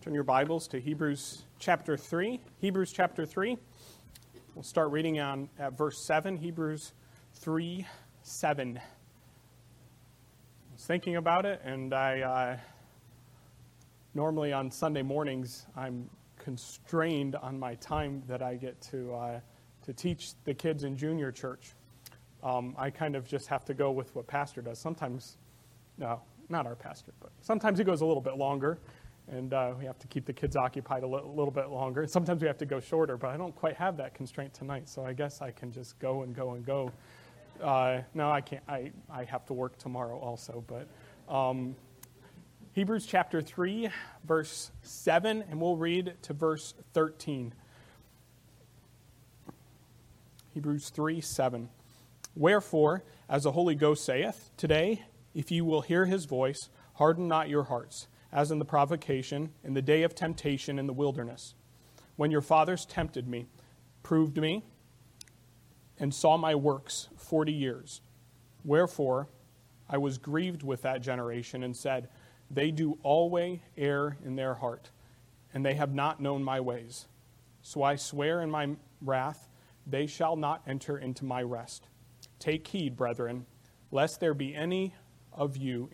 Turn your Bibles to Hebrews chapter 3. Hebrews chapter 3. We'll start reading at verse 7. Hebrews 3:7. I was thinking about it, and I normally on Sunday mornings I'm constrained on my time that I get to teach the kids in junior church. I kind of just have to go with what pastor does. Sometimes, no, not our pastor, but sometimes he goes a little bit longer, and we have to keep the kids occupied a little bit longer. Sometimes we have to go shorter, but I don't quite have that constraint tonight, so I guess I can just go and go and go. No, I can't. I have to work tomorrow also, but Hebrews chapter 3, verse 7, and we'll read to verse 13. Hebrews 3:7. Wherefore, as the Holy Ghost saith, today, if you will hear his voice, harden not your hearts, as in the provocation, in the day of temptation in the wilderness, when your fathers tempted me, proved me, and saw my works 40 years. Wherefore, I was grieved with that generation, and said, they do always err in their heart, and they have not known my ways. So I swear in my wrath, they shall not enter into my rest. Take heed, brethren, lest there be in any of you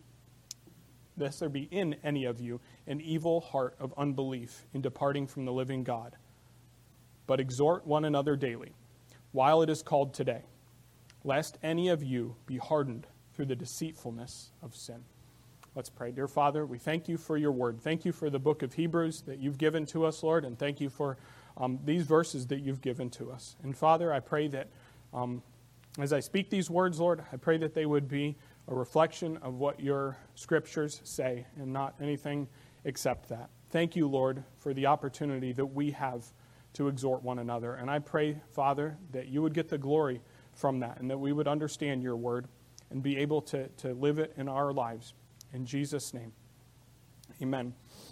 an evil heart of unbelief in departing from the living God. But exhort one another daily, while it is called today, lest any of you be hardened through the deceitfulness of sin. Let's pray. Dear Father, we thank you for your word. Thank you for the book of Hebrews that you've given to us, Lord, and thank you for these verses that you've given to us. And Father, I pray that as I speak these words, Lord, I pray that they would be a reflection of what your scriptures say and not anything except that. Thank you, Lord, for the opportunity that we have to exhort one another. And I pray, Father, that you would get the glory from that and that we would understand your word and be able to live it in our lives. In Jesus' name, amen.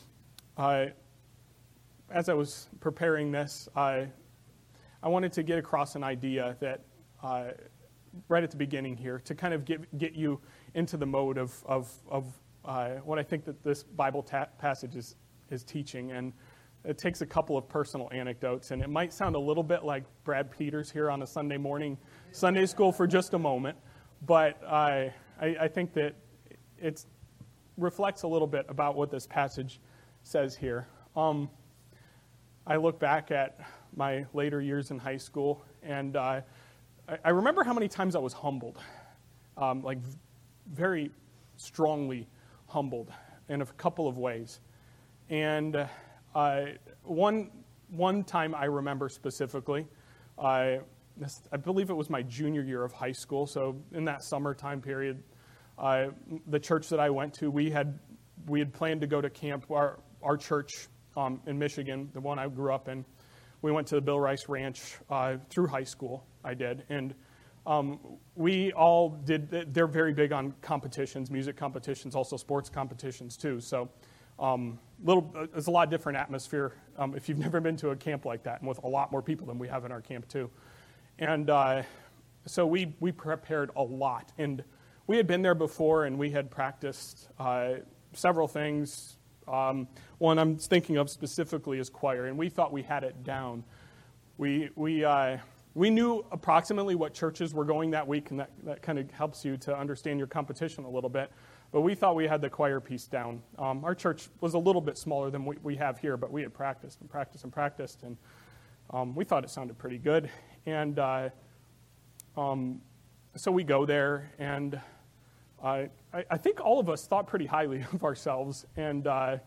As I was preparing this, I wanted to get across an idea that right at the beginning here to kind of get you into the mode of what I think that this Bible passage is teaching. And it takes a couple of personal anecdotes, and it might sound a little bit like Brad Peters here on a Sunday morning, Sunday school for just a moment, but I think that it reflects a little bit about what this passage says here. I look back at my later years in high school, and I remember how many times I was humbled, like very strongly humbled in a couple of ways. And one time I remember specifically, I believe it was my junior year of high school. So in that summertime period, the church that I went to, we had planned to go to camp. Our church in Michigan, the one I grew up in, we went to the Bill Rice Ranch through high school. I did, and we all did. They're very big on competitions, music competitions, also sports competitions too. So, there's a lot of different atmosphere if you've never been to a camp like that, and with a lot more people than we have in our camp too. And so we prepared a lot, and we had been there before, and we had practiced several things. One I'm thinking of specifically is choir, and we thought we had it down. We knew approximately what churches were going that week, and that kind of helps you to understand your competition a little bit. But we thought we had the choir piece down. Our church was a little bit smaller than we have here, but we had practiced, and we thought it sounded pretty good. And so we go there, and I think all of us thought pretty highly of ourselves, and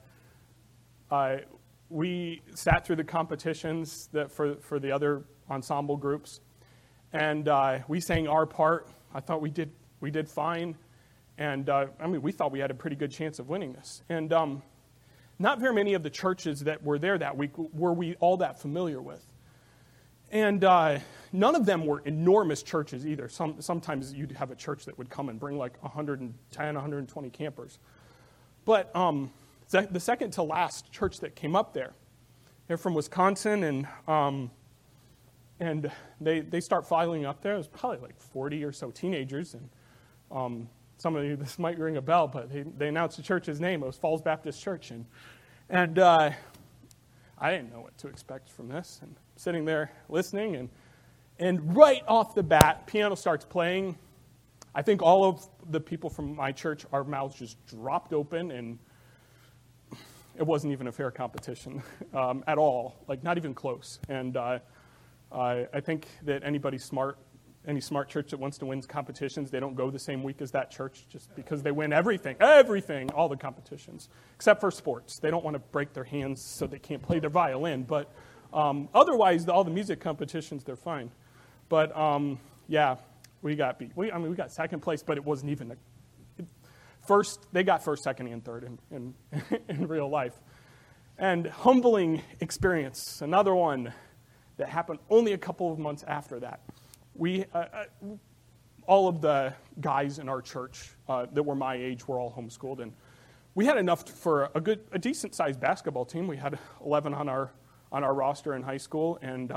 we sat through the competitions that for the other ensemble groups, and we sang our part. I thought we did fine, and we thought we had a pretty good chance of winning this. And not very many of the churches that were there that week were we all that familiar with, and none of them were enormous churches either. Sometimes you'd have a church that would come and bring like 110, 120 campers, but the second to last church that came up there, they're from Wisconsin, and they start filing up there. It was probably like 40 or so teenagers, and some of you, this might ring a bell, but they announced the church's name. It was Falls Baptist Church, And I didn't know what to expect from this. And sitting there listening, and right off the bat, piano starts playing. I think all of the people from my church, our mouths just dropped open, and it wasn't even a fair competition at all, like not even close. And I think that any smart church that wants to win competitions, they don't go the same week as that church just because they win everything, all the competitions, except for sports. They don't want to break their hands so they can't play their violin. But otherwise, all the music competitions, they're fine. But yeah, we got beat. We got second place, but it wasn't even first. They got first, second, and third in real life. And humbling experience, another one that happened only a couple of months after that. We, all of the guys in our church that were my age were all homeschooled, and we had enough for a decent-sized basketball team. We had 11 on our roster in high school, and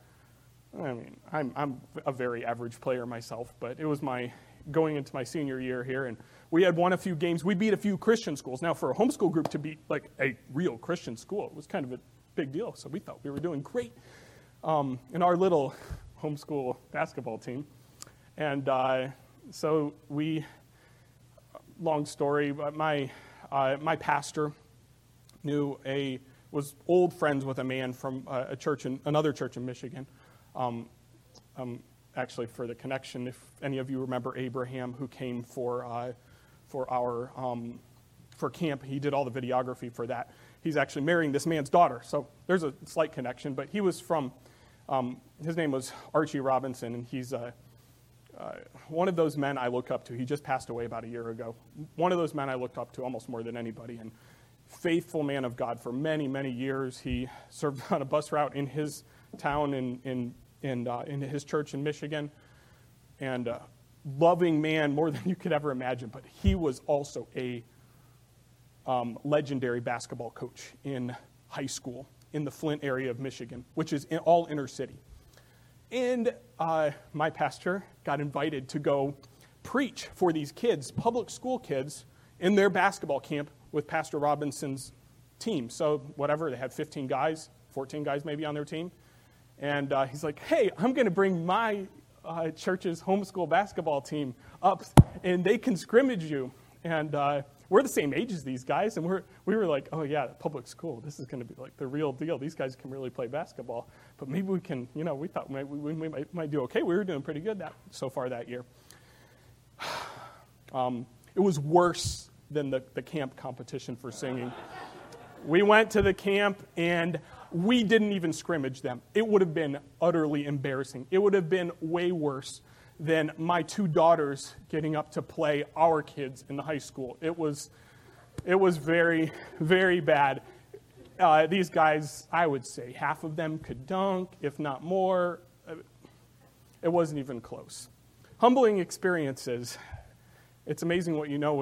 I'm a very average player myself, but it was going into my senior year here, and we had won a few games. We beat a few Christian schools. Now, for a homeschool group to beat like a real Christian school, it was kind of a big deal. So we thought we were doing great in our little homeschool basketball team. And so long story, but my pastor was old friends with a man from another church in Michigan. Actually, for the connection, if any of you remember Abraham, who came for camp, he did all the videography for that. He's actually marrying this man's daughter, so there's a slight connection. But he was from. His name was Archie Robinson, and he's one of those men I look up to. He just passed away about a year ago. One of those men I looked up to almost more than anybody, and faithful man of God for many, many years. He served on a bus route in his town in his church in Michigan, and loving man more than you could ever imagine. But he was also a legendary basketball coach in high school in the Flint area of Michigan, which is all inner city. And my pastor got invited to go preach for these kids, public school kids, in their basketball camp with Pastor Robinson's team. So whatever, they had 15 guys, 14 guys maybe on their team. And he's like, hey, I'm going to bring my church's homeschool basketball team up, and they can scrimmage you. And we're the same age as these guys, and we were like, oh yeah, public school, this is going to be like the real deal. These guys can really play basketball. But maybe we can, we thought we might do okay. We were doing pretty good so far that year. It was worse than the camp competition for singing. We went to the camp, and we didn't even scrimmage them. It would have been utterly embarrassing. It would have been way worse than my two daughters getting up to play our kids in the high school. It was very, very bad. These guys, I would say, half of them could dunk, if not more. It wasn't even close. Humbling experiences. It's amazing what you know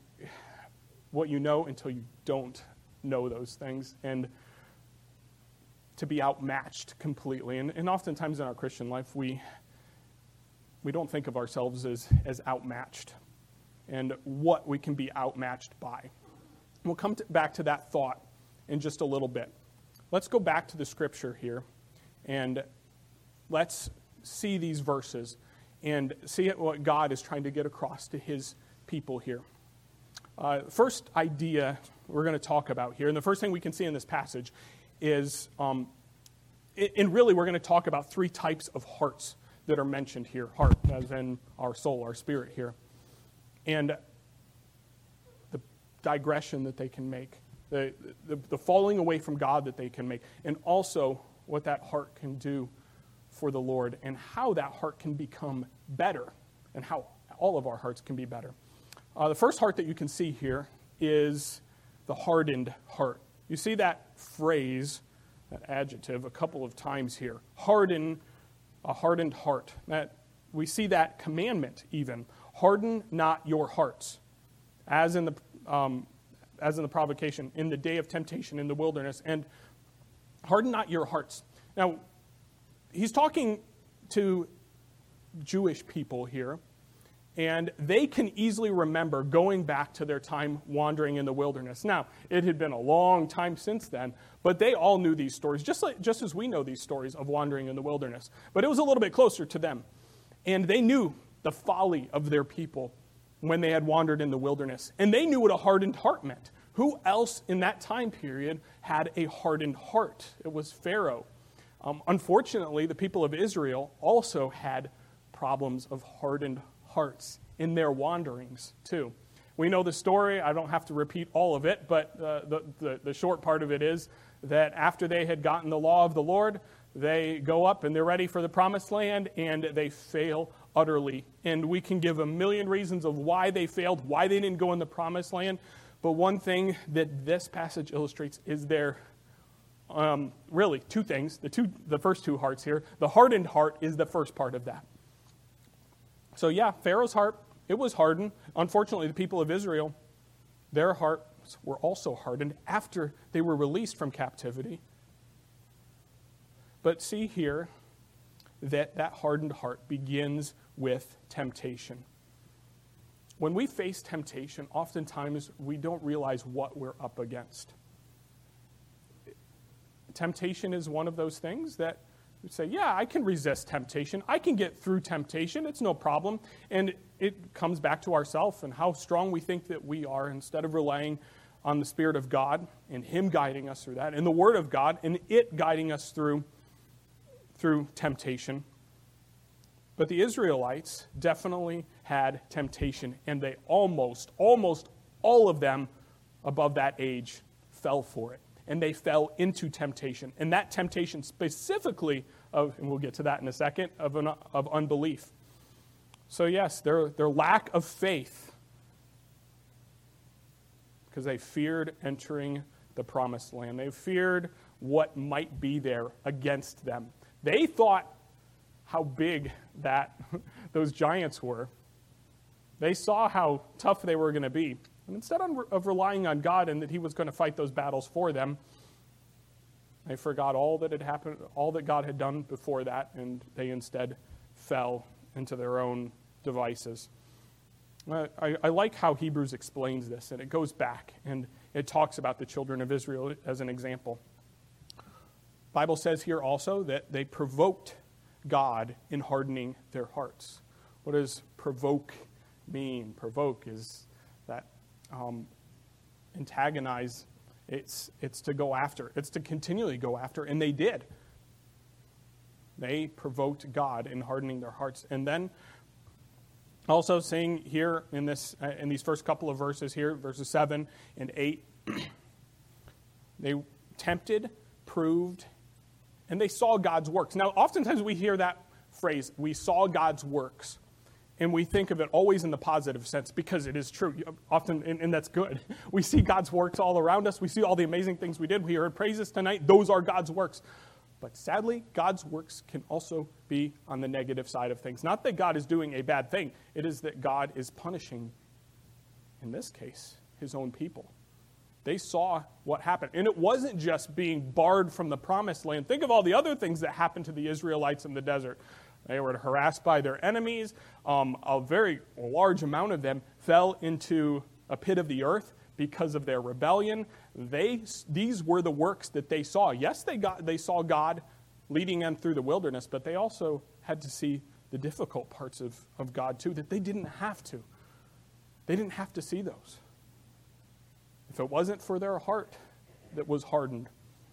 until you don't know those things, and to be outmatched completely. And oftentimes in our Christian life, we don't think of ourselves as outmatched and what we can be outmatched by. We'll come back to that thought in just a little bit. Let's go back to the scripture here, and let's see these verses and see what God is trying to get across to his people here. First idea we're going to talk about here, and the first thing we can see in this passage is, and really we're going to talk about three types of hearts that are mentioned here. Heart, as in our soul, our spirit here. And the digression that they can make, the falling away from God that they can make, and also what that heart can do for the Lord, and how that heart can become better, and how all of our hearts can be better. The first heart that you can see here is the hardened heart. You see that phrase, that adjective, a couple of times here. A hardened heart. That we see that commandment even. Harden not your hearts, as in the provocation, in the day of temptation in the wilderness, and harden not your hearts. Now, he's talking to Jewish people here, And they can easily remember going back to their time wandering in the wilderness. Now, it had been a long time since then, but they all knew these stories, just as we know these stories of wandering in the wilderness. But it was a little bit closer to them. And they knew the folly of their people when they had wandered in the wilderness. And they knew what a hardened heart meant. Who else in that time period had a hardened heart? It was Pharaoh. Unfortunately, the people of Israel also had problems of hardened hearts in their wanderings too. We know the story. I don't have to repeat all of it, but the short part of it is that after they had gotten the law of the Lord, they go up and they're ready for the promised land, and they fail utterly. And we can give a million reasons of why they failed, why they didn't go in the promised land. But one thing that this passage illustrates is their really two things. The first two hearts here. The hardened heart is the first part of that. So yeah, Pharaoh's heart, it was hardened. Unfortunately, the people of Israel, their hearts were also hardened after they were released from captivity. But see here that hardened heart begins with temptation. When we face temptation, oftentimes we don't realize what we're up against. Temptation is one of those things that we say, yeah, I can resist temptation. I can get through temptation. It's no problem. And it comes back to ourselves and how strong we think that we are, instead of relying on the Spirit of God and Him guiding us through that, and the Word of God and it guiding us through temptation. But the Israelites definitely had temptation, and they almost all of them above that age fell for it. And they fell into temptation. And that temptation specifically and we'll get to that in a second, of unbelief. So yes, their lack of faith, because they feared entering the promised land. They feared what might be there against them. They thought how big those giants were. They saw how tough they were going to be. And instead of relying on God and that He was going to fight those battles for them, they forgot all that had happened, all that God had done before that, and they instead fell into their own devices. I like how Hebrews explains this, and it goes back, and it talks about the children of Israel as an example. The Bible says here also that they provoked God in hardening their hearts. What does provoke mean? Provoke is that antagonize. It's to go after. It's to continually go after, and they did. They provoked God in hardening their hearts. And then also saying here in these first couple of verses here, verses 7 and 8, they tempted, proved, and they saw God's works. Now, oftentimes we hear that phrase, we saw God's works. And we think of it always in the positive sense because it is true. Often, and that's good. We see God's works all around us. We see all the amazing things we did. We heard praises tonight. Those are God's works. But sadly, God's works can also be on the negative side of things. Not that God is doing a bad thing. It is that God is punishing, in this case, His own people. They saw what happened. And it wasn't just being barred from the promised land. Think of all the other things that happened to the Israelites in the desert. They were harassed by their enemies. A very large amount of them fell into a pit of the earth because of their rebellion. These were the works that they saw. Yes, they saw God leading them through the wilderness, but they also had to see the difficult parts of God too, that they didn't have to. They didn't have to see those. If it wasn't for their heart that was hardened.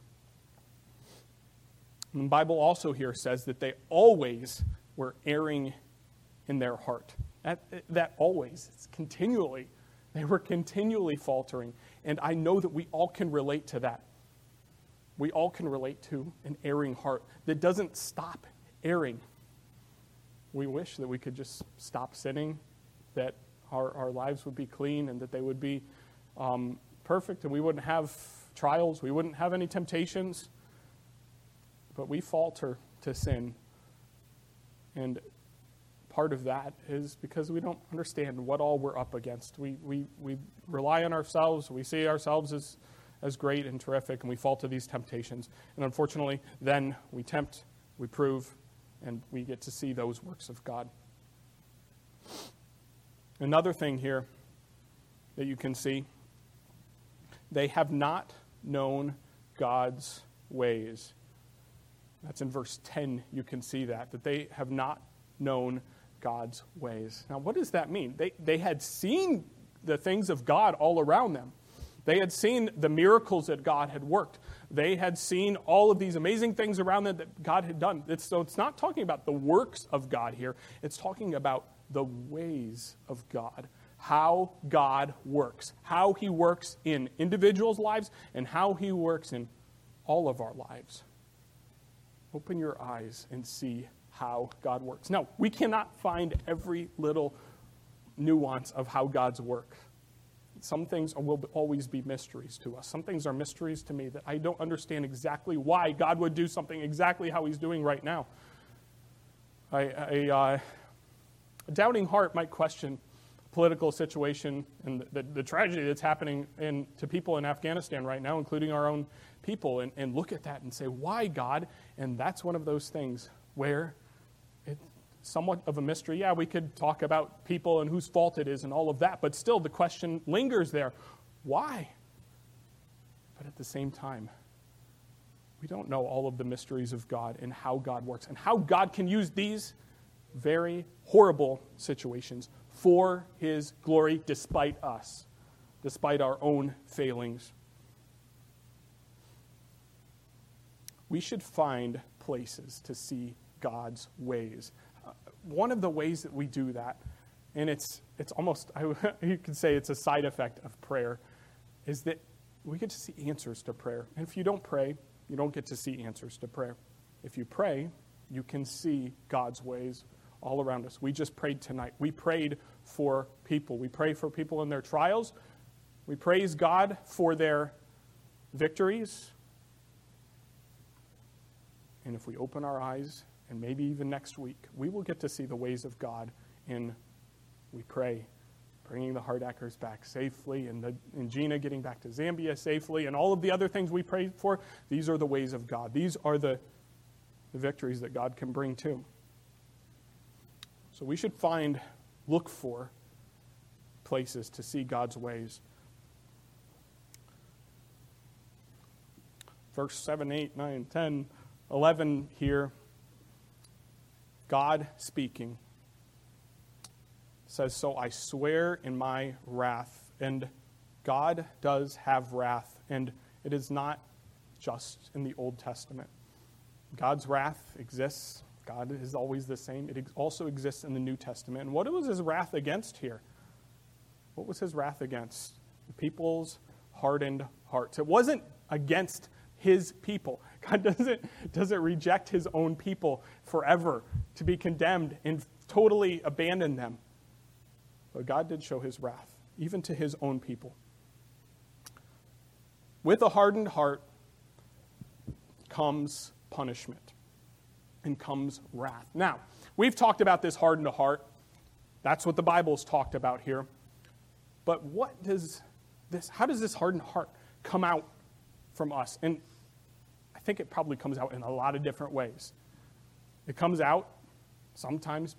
And the Bible also here says that they always were erring in their heart. That always, it's continually. They were continually faltering. And I know that we all can relate to that. We all can relate to an erring heart that doesn't stop erring. We wish that we could just stop sinning, that our lives would be clean and that they would be perfect and we wouldn't have trials, we wouldn't have any temptations. But we falter to sin. And part of that is because we don't understand what all we're up against. We rely on ourselves. We see ourselves as great and terrific, and we fall to these temptations. And unfortunately, then we tempt, we prove, and we get to see those works of God. Another thing here that you can see, they have not known God's ways. That's in verse 10, you can see that they have not known God's ways. Now, what does that mean? They had seen the things of God all around them. They had seen the miracles that God had worked. They had seen all of these amazing things around them that God had done. So it's not talking about the works of God here. It's talking about the ways of God, how God works, how he works in individuals' lives and how he works in all of our lives. Open your eyes and see how God works. Now, we cannot find every little nuance of how God's work. Some things will always be mysteries to us. Some things are mysteries to me that I don't understand exactly why God would do something exactly how he's doing right now. A doubting heart might question the political situation and the tragedy that's happening to people in Afghanistan right now, including our own people, and look at that and say, why, God? And that's one of those things where it's somewhat of a mystery. Yeah, we could talk about people and whose fault it is and all of that, but still the question lingers there. Why? But at the same time, we don't know all of the mysteries of God and how God works and how God can use these very horrible situations for his glory despite us, despite our own failings. We should find places to see God's ways. One of the ways that we do that, and it's almost, you could say it's a side effect of prayer, is that we get to see answers to prayer. And if you don't pray, you don't get to see answers to prayer. If you pray, you can see God's ways all around us. We just prayed tonight. We prayed for people. We pray for people in their trials. We praise God for their victories. And if we open our eyes, and maybe even next week, we will get to see the ways of God in, we pray, bringing the Hardackers back safely, and Gina getting back to Zambia safely, and all of the other things we pray for. These are the ways of God. These are the victories that God can bring too. So we should look for places to see God's ways. Verse 7, 8, 9, 10, 11 here. God speaking says, so I swear in my wrath. And God does have wrath, and it is not just in the Old Testament. God's wrath exists. God is always the same. It also exists in the New Testament. And what was his wrath against here? What was his wrath against? The people's hardened hearts. It wasn't against his people. God doesn't reject his own people forever to be condemned and totally abandon them. But God did show his wrath, even to his own people. With a hardened heart comes punishment and comes wrath. Now, we've talked about this hardened heart. That's what the Bible's talked about here. But how does this hardened heart come out from us? And I think it probably comes out in a lot of different ways. It comes out sometimes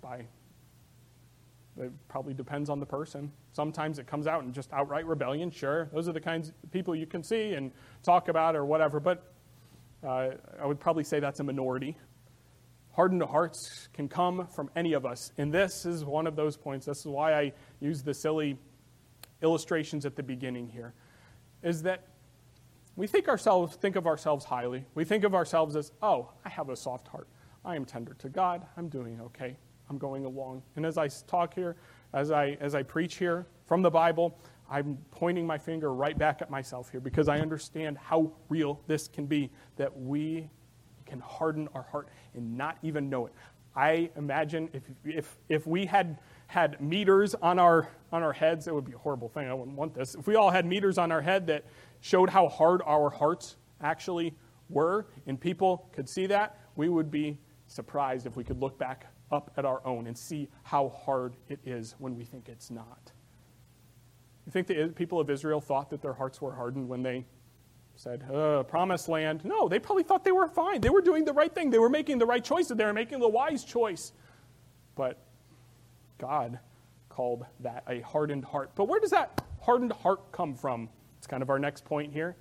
it probably depends on the person. Sometimes it comes out in just outright rebellion. Sure, those are the kinds of people you can see and talk about or whatever, but I would probably say that's a minority. Hardened hearts can come from any of us, and this is one of those points. This is why I use the silly illustrations at the beginning here, is that we think of ourselves highly. We think of ourselves as, oh, I have a soft heart. I am tender to God. I'm doing okay. I'm going along. And as I talk here, as I preach here from the Bible, I'm pointing my finger right back at myself here because I understand how real this can be, that we can harden our heart and not even know it. I imagine if we had meters on our heads, it would be a horrible thing. I wouldn't want this. If we all had meters on our head that showed how hard our hearts actually were, and people could see that, we would be surprised if we could look back up at our own and see how hard it is when we think it's not. You think the people of Israel thought that their hearts were hardened when they said, promised land? No, they probably thought they were fine. They were doing the right thing. They were making the right choices. They were making the wise choice. But God called that, a hardened heart. But where does that hardened heart come from? It's kind of our next point here.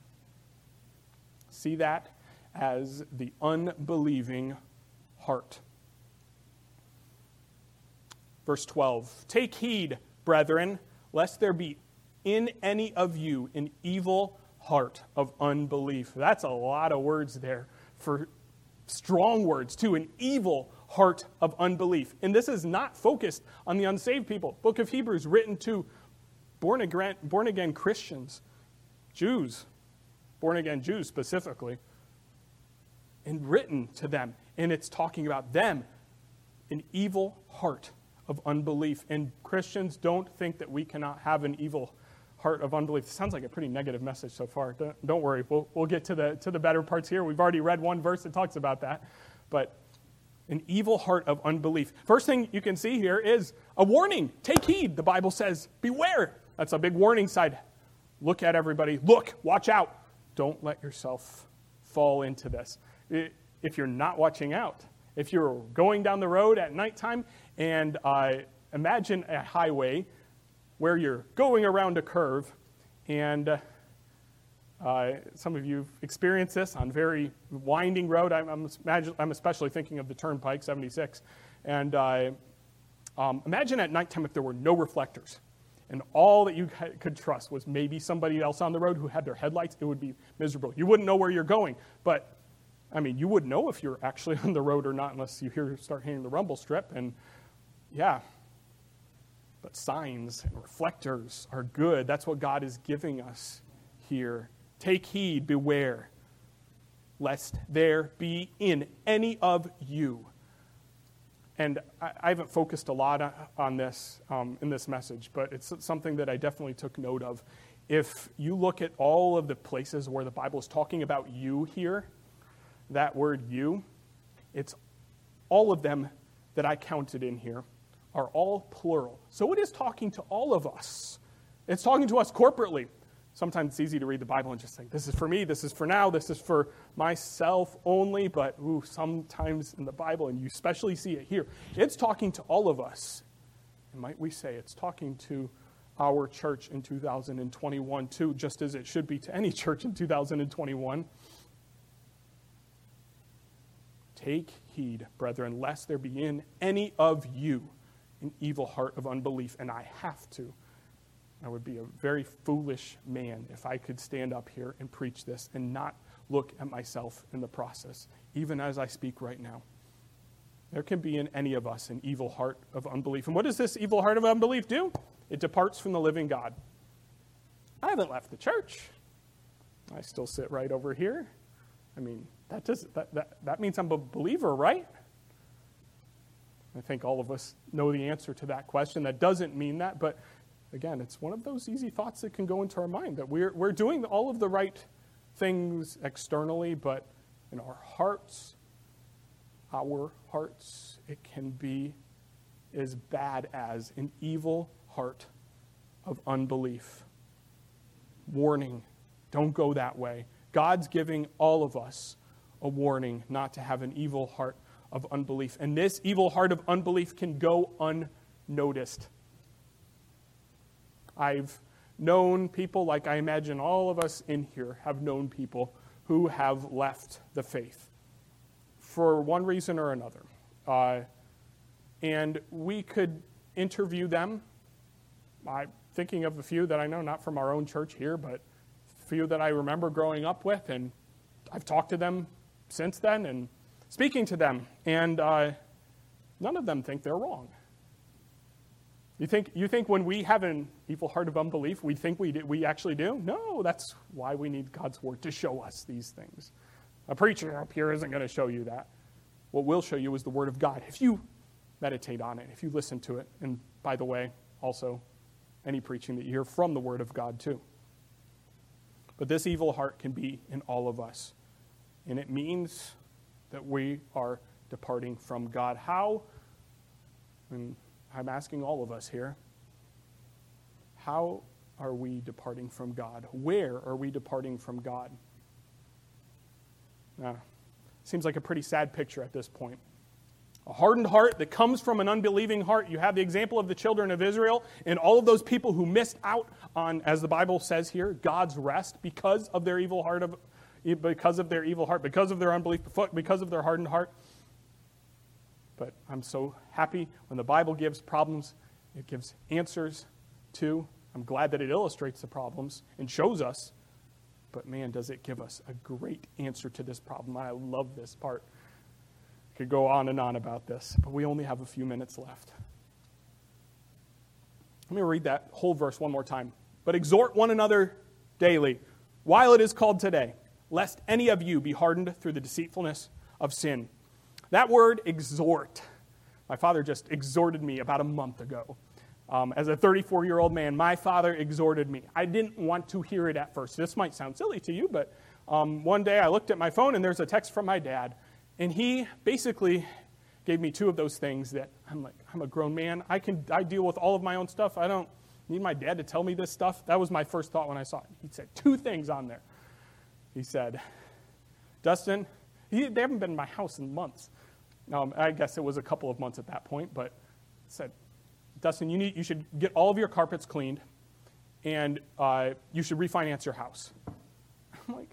See that as the unbelieving heart. Verse 12, take heed, brethren, lest there be in any of you an evil heart of unbelief. That's a lot of words there, for strong words too, an evil heart of unbelief. And this is not focused on the unsaved people. Book of Hebrews written to born again Christians, Jews, born again Jews specifically, and written to them. And it's talking about them, an evil heart of unbelief. And Christians, don't think that we cannot have an evil heart of unbelief. It sounds like a pretty negative message so far. Don't worry, we'll get to the better parts here. We've already read one verse that talks about that. But an evil heart of unbelief. First thing you can see here is a warning. Take heed. The Bible says, beware. That's a big warning sign. Look at everybody. Look, watch out. Don't let yourself fall into this. If you're not watching out, if you're going down the road at nighttime and imagine a highway where you're going around a curve, and some of you have experienced this on very winding road. I'm especially thinking of the Turnpike 76. And imagine at nighttime if there were no reflectors, and all that you could trust was maybe somebody else on the road who had their headlights. It would be miserable. You wouldn't know where you're going. But, I mean, you wouldn't know if you're actually on the road or not unless you start hearing the rumble strip. And, yeah. But signs and reflectors are good. That's what God is giving us here. Take heed, beware, lest there be in any of you. And I haven't focused a lot on this in this message, but it's something that I definitely took note of. If you look at all of the places where the Bible is talking about you here, that word you, it's all of them that I counted in here are all plural. So it is talking to all of us. It's talking to us corporately. Sometimes it's easy to read the Bible and just think, this is for me, this is for now, this is for myself only, but sometimes in the Bible, and you especially see it here, it's talking to all of us. And might we say it's talking to our church in 2021 too, just as it should be to any church in 2021. Take heed, brethren, lest there be in any of you an evil heart of unbelief. And I would be a very foolish man if I could stand up here and preach this and not look at myself in the process, even as I speak right now. There can be in any of us an evil heart of unbelief. And what does this evil heart of unbelief do? It departs from the living God. I haven't left the church. I still sit right over here. I mean, that means I'm a believer, right? I think all of us know the answer to that question. That doesn't mean that, but again, it's one of those easy thoughts that can go into our mind, that we're doing all of the right things externally, but in our hearts, it can be as bad as an evil heart of unbelief. Warning, don't go that way. God's giving all of us a warning not to have an evil heart of unbelief. And this evil heart of unbelief can go unnoticed. I've known people, like I imagine all of us in here have known people who have left the faith for one reason or another. And we could interview them. I'm thinking of a few that I know, not from our own church here, but a few that I remember growing up with, and I've talked to them since then and speaking to them, and none of them think they're wrong. You think when we have an evil heart of unbelief, we think we actually do? No, that's why we need God's word to show us these things. A preacher up here isn't going to show you that. What will show you is the word of God. If you meditate on it, if you listen to it, and by the way, also any preaching that you hear from the word of God too. But this evil heart can be in all of us, and it means that we are departing from God. How? And I'm asking all of us here, how are we departing from God? Where are we departing from God? Seems like a pretty sad picture at this point. A hardened heart that comes from an unbelieving heart. You have the example of the children of Israel and all of those people who missed out on, as the Bible says here, God's rest because of their evil heart, because of their unbelief, because of their hardened heart. But I'm so happy when the Bible gives problems, it gives answers too. I'm glad that it illustrates the problems and shows us. But man, does it give us a great answer to this problem. I love this part. Could go on and on about this, but we only have a few minutes left. Let me read that whole verse one more time. But exhort one another daily, while it is called today, lest any of you be hardened through the deceitfulness of sin. That word, exhort, my father just exhorted me about a month ago. As a 34-year-old man, my father exhorted me. I didn't want to hear it at first. This might sound silly to you, but one day I looked at my phone and there's a text from my dad. And he basically gave me two of those things that I'm like, I'm a grown man. I deal with all of my own stuff. I don't need my dad to tell me this stuff. That was my first thought when I saw it. He said two things on there. He said, Dustin, they haven't been in my house in months. I guess it was a couple of months at that point, but he said, Dustin, you should get all of your carpets cleaned, and you should refinance your house. I'm like,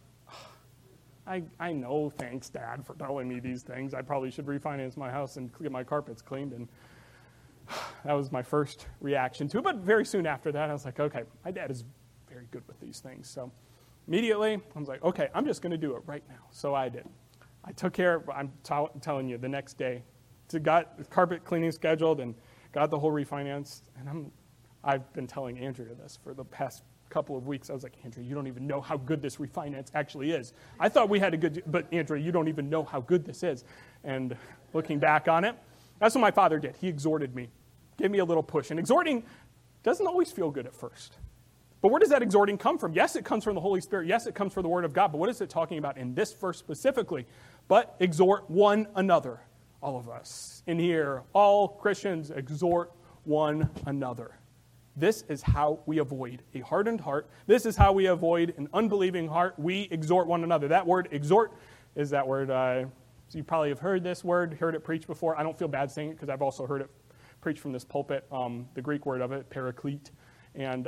I know, thanks, Dad, for telling me these things. I probably should refinance my house and get my carpets cleaned. And that was my first reaction to it. But very soon after that, I was like, okay, my dad is very good with these things. So immediately, I was like, okay, I'm just going to do it right now. So I did. I took care of, I'm telling you, the next day, got the carpet cleaning scheduled and got the whole refinance. And I've been telling Andrea this for the past couple of weeks. I was like, Andrea, you don't even know how good this refinance actually is. I thought we had a good, but Andrea, you don't even know how good this is. And looking back on it, that's what my father did. He exhorted me, gave me a little push. And exhorting doesn't always feel good at first. But where does that exhorting come from? Yes, it comes from the Holy Spirit. Yes, it comes from the Word of God. But what is it talking about in this verse specifically? But exhort one another. All of us in here, all Christians, exhort one another. This is how we avoid a hardened heart. This is how we avoid an unbelieving heart. We exhort one another. That word, exhort, is that word. So you probably have heard this word, heard it preached before. I don't feel bad saying it because I've also heard it preached from this pulpit, the Greek word of it, paraclete. And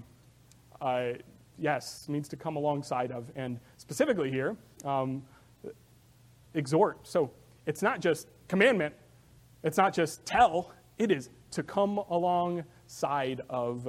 yes, means to come alongside of. And specifically here, exhort. So it's not just commandment. It's not just tell. It is to come alongside of.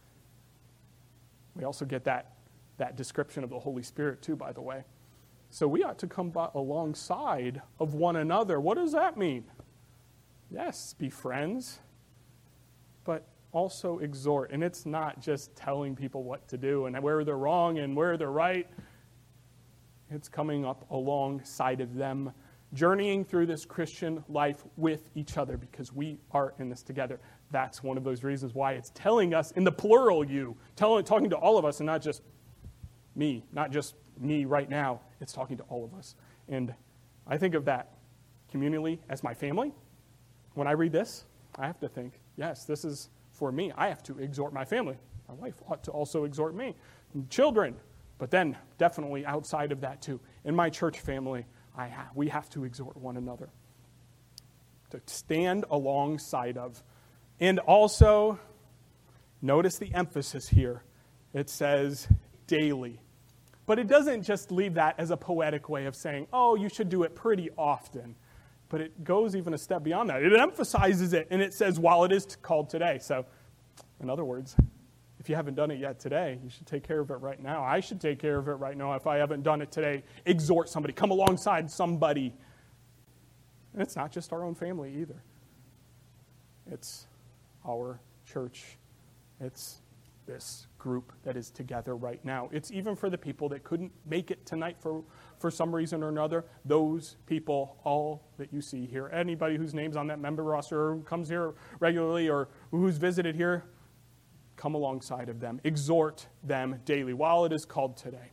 We also get that description of the Holy Spirit too, by the way. So we ought to come alongside of one another. What does that mean? Yes, be friends, but also exhort. And it's not just telling people what to do and where they're wrong and where they're right. It's coming up alongside of them, journeying through this Christian life with each other because we are in this together. That's one of those reasons why it's telling us in the plural you, talking to all of us and not just me right now. It's talking to all of us. And I think of that communally as my family. When I read this, I have to think, yes, this is for me. I have to exhort my family. My wife ought to also exhort me. And children, but then definitely outside of that too. In my church family, we have to exhort one another to stand alongside of. And also, notice the emphasis here. It says daily. But it doesn't just leave that as a poetic way of saying, oh, you should do it pretty often. But it goes even a step beyond that. It emphasizes it, and it says, while it is called today. So, in other words, if you haven't done it yet today, you should take care of it right now. I should take care of it right now if I haven't done it today. Exhort somebody. Come alongside somebody. And it's not just our own family either. It's our church. It's this group that is together right now. It's even for the people that couldn't make it tonight for some reason or another. Those people, all that you see here, anybody whose name's on that member roster or who comes here regularly or who's visited here, come alongside of them. Exhort them daily while it is called today.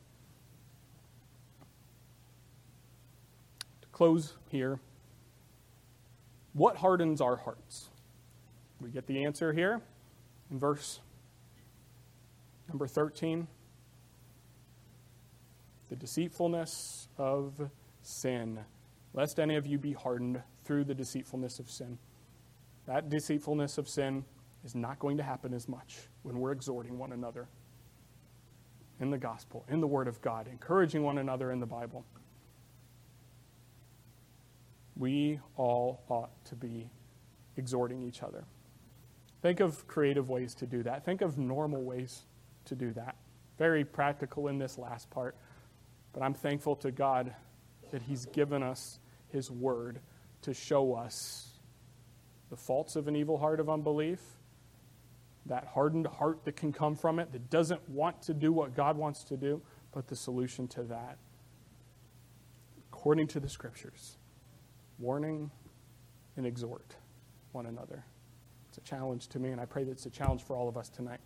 To close here, what hardens our hearts? We get the answer here in verse number 13. The deceitfulness of sin. lest any of you be hardened through the deceitfulness of sin. That deceitfulness of sin is not going to happen as much when we're exhorting one another in the gospel, in the Word of God, encouraging one another in the Bible. We all ought to be exhorting each other. Think of creative ways to do that. Think of normal ways to do that. Very practical in this last part, but I'm thankful to God that He's given us His Word to show us the faults of an evil heart of unbelief, that hardened heart that can come from it, that doesn't want to do what God wants to do, but the solution to that, according to the Scriptures, warning and exhort one another. It's a challenge to me, and I pray that it's a challenge for all of us tonight.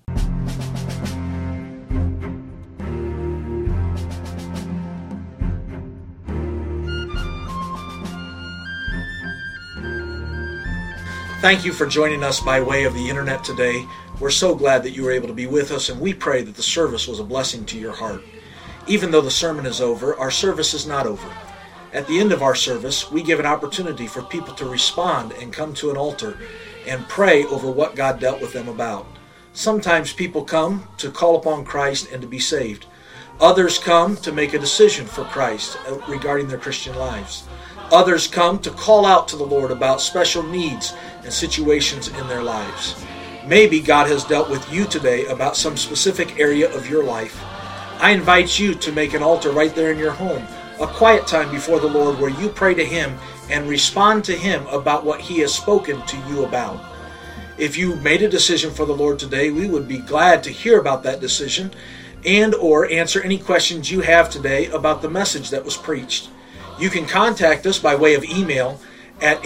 Thank you for joining us by way of the internet today. We're so glad that you were able to be with us, and we pray that the service was a blessing to your heart. Even though the sermon is over, our service is not over. At the end of our service, we give an opportunity for people to respond and come to an altar and pray over what God dealt with them about. Sometimes people come to call upon Christ and to be saved. Others come to make a decision for Christ regarding their Christian lives. Others come to call out to the Lord about special needs and situations in their lives. Maybe God has dealt with you today about some specific area of your life. I invite you to make an altar right there in your home, a quiet time before the Lord where you pray to Him and respond to Him about what He has spoken to you about. If you made a decision for the Lord today, we would be glad to hear about that decision and or answer any questions you have today about the message that was preached. You can contact us by way of email at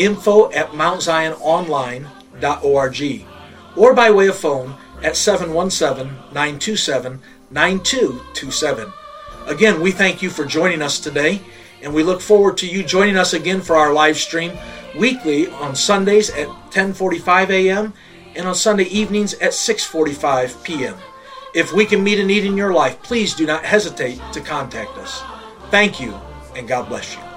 info@mountziononline.org or by way of phone at 717-927-9227. Again, we thank you for joining us today, and we look forward to you joining us again for our live stream weekly on Sundays at 10:45 a.m. and on Sunday evenings at 6:45 p.m. If we can meet a need in your life, please do not hesitate to contact us. Thank you, and God bless you.